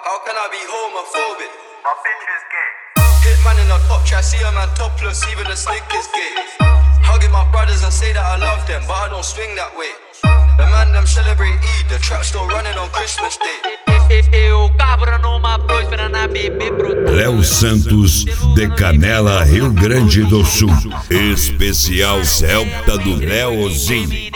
How can I be homophobic? My bitch is gay. Hit man in a top try, see a man topless, even the slick is gay. Hugging my brothers and say that I love them, but I don't swing that way. The man them celebrate Eid, the trap still running on Christmas Day. Eu cabra numa próspera na bebê brutal. Léo Santos, de Canela, Rio Grande do Sul. Especial Celta do Leozinho.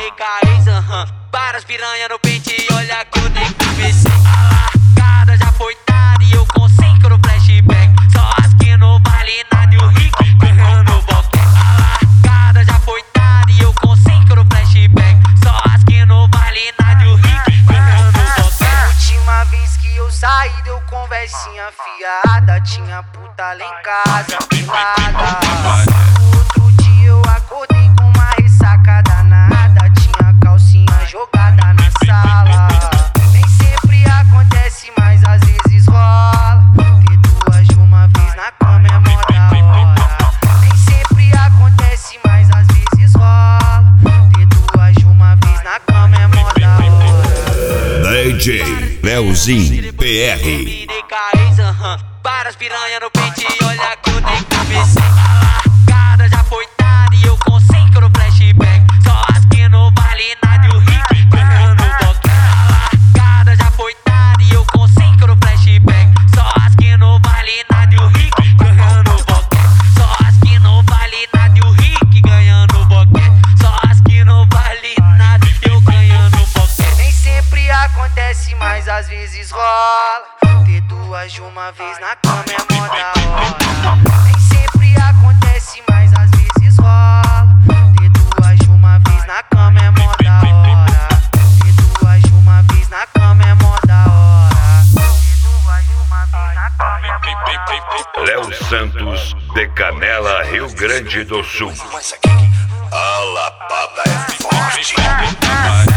Várias piranha no pente e olha a cor de cabeça. A largada já foi tarde e eu com 5 no flashback. Só as que não vale nada e o Rick ganhando o boquete. A largada já foi tarde e eu com 5 no flashback. Só as que não vale nada e o Rick ganhando o boquete. Última vez que eu saí deu conversinha fiada. Tinha puta lá em casa, pelada. Outro dia eu acordei com uma ressaca danada. Tinha calcinha jogada na sala. Nem sempre acontece, mas às vezes rola. Ter duas de uma vez na cama é mó da hora. Nem sempre acontece, mas às vezes rola. Ter duas de uma vez na cama é mó da hora. DJ Leozinho PR. Várias piranha no pente e olha a cor de cabeça. A largada já foi tarde e eu com 5 no flashback. Só as que não vale nada e o Rick ganhando o boquete. A largada já foi tarde e eu com 5 no flashback. Só as que não vale nada e o Rick ganhando o boquete. Só as que não vale nada e o Rick ganhando o boquete. Só as que não vale nada e eu ganhando o boquete. Nem sempre acontece, mas às vezes rola. Ter duas de uma vez na cama é mó da hora. Nem sempre acontece, mas às vezes rola. Ter duas de uma vez na cama é mó da hora. Ter duas de uma vez na cama é mó da hora. Ter duas de uma vez na cama é mó da hora. Léo Santos, de Canela, Rio Grande do Sul. A lapada é forte.